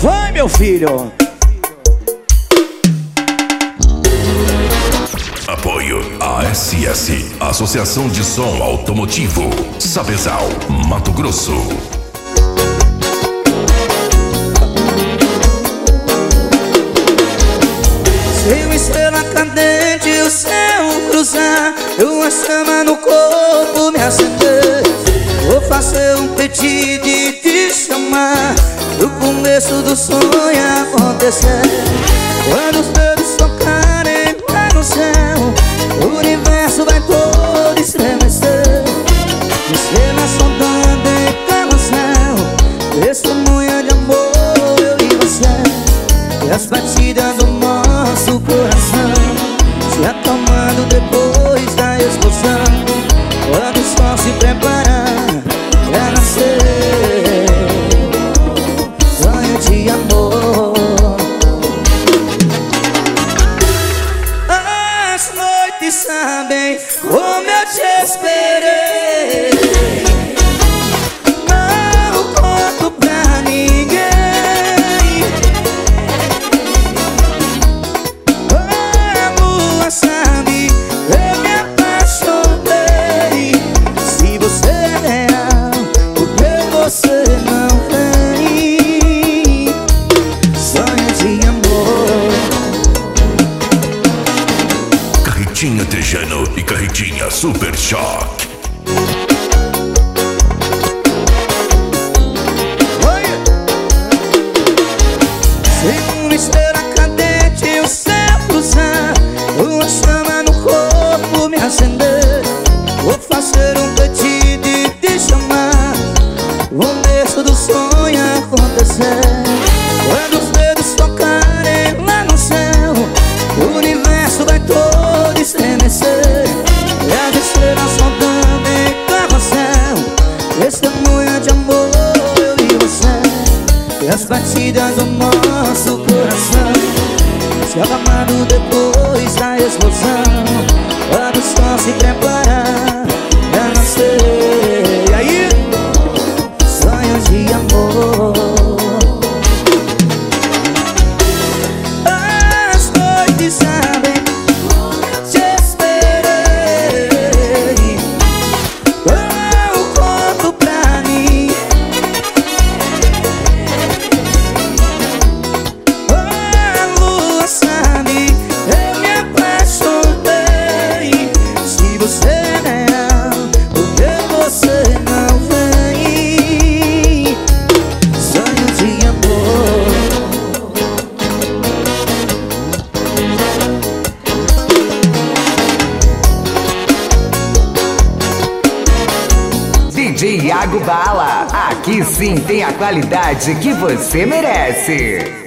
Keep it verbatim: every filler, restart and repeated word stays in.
Vai, meu filho. Apoio A S S, Associação de Som Automotivo, Sapezal, Mato Grosso. Se uma estrela cadente o céu cruzar, uma chama no corpo me acender, vou fazer um pedido e te chamar pro começo do sonho acontecer. Quando os dedos tocarem lá no céu, o universo vai todo estremecer. Estrelas sondando em carrossel, testemunha de amor, eu e você. E as batidas do nosso coração se acalmando depois da explosão, quando o sol se preparar pra nascer. Sonho de amor. As noites sabem como eu te esperei. Não conto pra ninguém. A lua sabe, eu me apaixonei. Se você é real, por que você não vem? Sonho de amor. Carretinha Tejano e Carretinha Super Choque. Se uma estrela cadente o céu cruzar, uma chama no corpo me acender, vou fazer um pedido e te chamar, o começo do sonho acontecer. Quando os dedos tocarem lá no céu, o universo vai todo estremecer. E as estrelas sondando em carrossel, testemunha de amor, eu e você. E as batidas do nosso coração se acalmando depois da explosão, quando o sol se preparar pra nascer. E aí? Sonhos de amor. As noites sabem, te esperei. Eu conto pra mim. A lua sabe, eu me apaixonei. Se você é real, por que você não vem? Sonho de amor. D J Iago Bala, aqui sim tem a qualidade que você merece.